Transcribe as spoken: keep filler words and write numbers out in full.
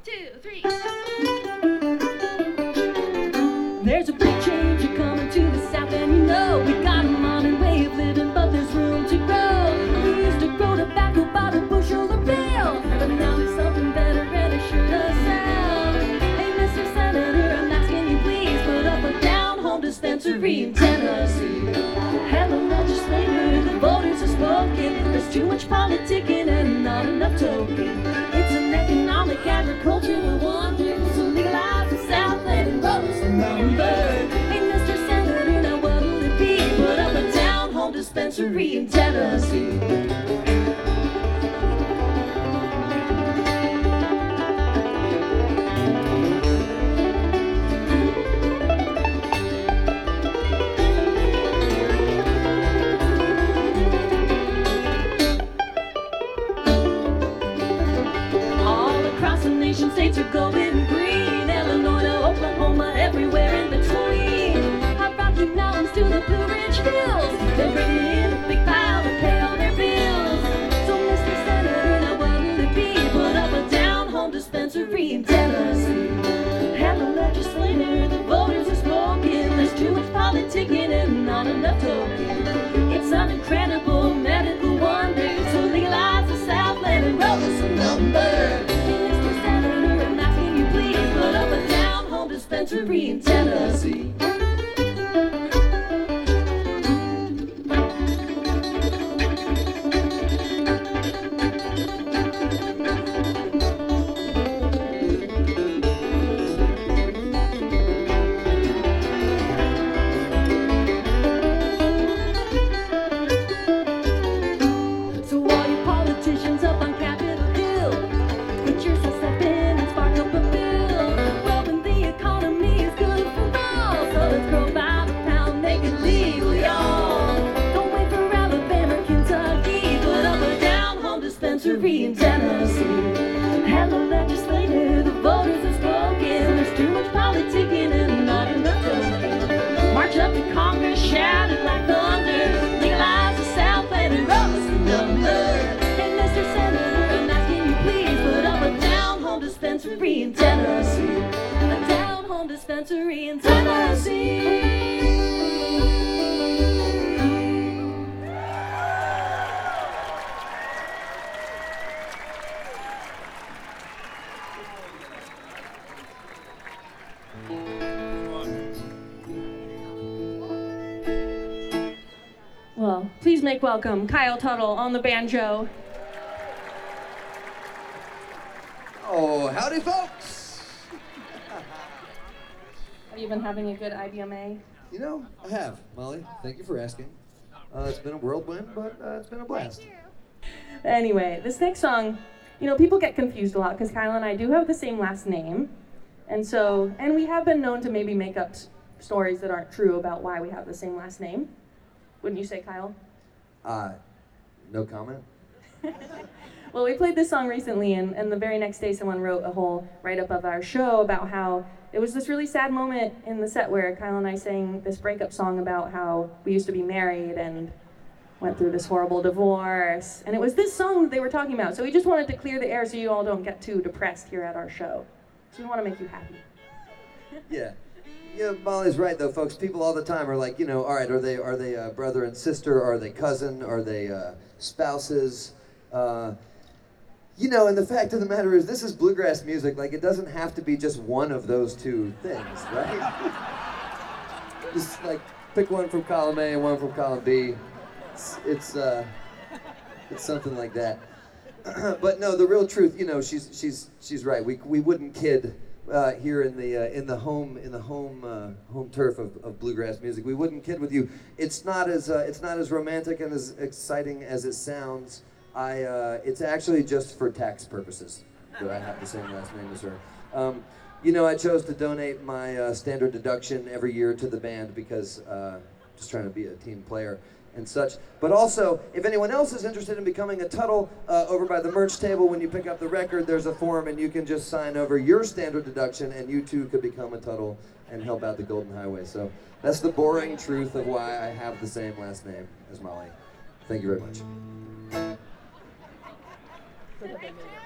two, three. There's a big change coming to the south, and you know we got a modern way of living, but there's room to grow. We used to grow tobacco by the bushel or bill, but now there's something better and it sure does sound. Hey, Mister Senator, I'm asking you please put up a down-home dispensary in Tennessee. And the legislator, the voters are spoken. There's too much politicking and not enough token. It's an economic, agricultural wonder, so legalize the Southland and roll some lumber. Hey, Mister Senator, now what'll it be? Put up a down-home dispensary in Tennessee. States are going green, Illinois to Oklahoma, everywhere in between. Hot Rocky Mountains to the Blue Ridge Hills, they're bringing in a big pile to pay all their bills. So Mister Senator, now what'll it be? Put up a down-home dispensary in Tennessee. And the legislator, the voters are smoking. There's too much politicking and not enough token. It's an incredible medical wonder, so legalize the Southland and roll us some lumber. Dispensary in Tennessee. So all you politicians up on Capitol Hill, put yourselves up in and spark up a bill. Well, when the economy is good for all, so let's grow by the pound, make it legal, y'all. Don't wait for Alabama or Kentucky, put up a down-home dispensary in Tennessee. And the legislator, the voters have spoken. There's too much politicking and not enough token. March up to Congress, shout it like thunder. Legalize the Southland and roll us the number. Hey, Mister Senator, I'm asking you please put up a down-home dispensary in Tennessee. A down-home dispensary in Tennessee. Well, please make welcome Kyle Tuttle on the banjo. Oh, howdy, folks. Have you been having a good I B M A? You know, I have, Molly. Thank you for asking. Uh, it's been a whirlwind, but uh, it's been a blast. Anyway, this next song, you know, people get confused a lot because Kyle and I do have the same last name. And so, and we have been known to maybe make up s- stories that aren't true about why we have the same last name. Wouldn't you say, Kyle? Uh, no comment. Well, we played this song recently, and, and the very next day someone wrote a whole write-up of our show about how it was this really sad moment in the set where Kyle and I sang this breakup song about how we used to be married and went through this horrible divorce. And it was this song that they were talking about. So we just wanted to clear the air so you all don't get too depressed here at our show. So we want to make you happy. Yeah. Yeah, Molly's right though, folks. People all the time are like, you know, all right, are they are they uh, brother and sister? Are they cousin? Are they uh, spouses? Uh, you know, and the fact of the matter is, this is bluegrass music. Like, it doesn't have to be just one of those two things, right? Just like pick one from column A and one from column B. It's it's, uh, it's something like that. But no, the real truth, you know, she's she's she's right. We we wouldn't kid. Uh, here in the uh, in the home in the home uh, home turf of, of bluegrass music, we wouldn't kid with you. It's not as uh, it's not as romantic and as exciting as it sounds. I uh, it's actually just for tax purposes that I have the same last name as her. Um, you know, I chose to donate my uh, standard deduction every year to the band because uh, just trying to be a team player and such. But also, if anyone else is interested in becoming a Tuttle, uh, over by the merch table, when you pick up the record, there's a form, and you can just sign over your standard deduction, and you too could become a Tuttle and help out the Golden Highway. So that's the boring truth of why I have the same last name as Molly. Thank you very much.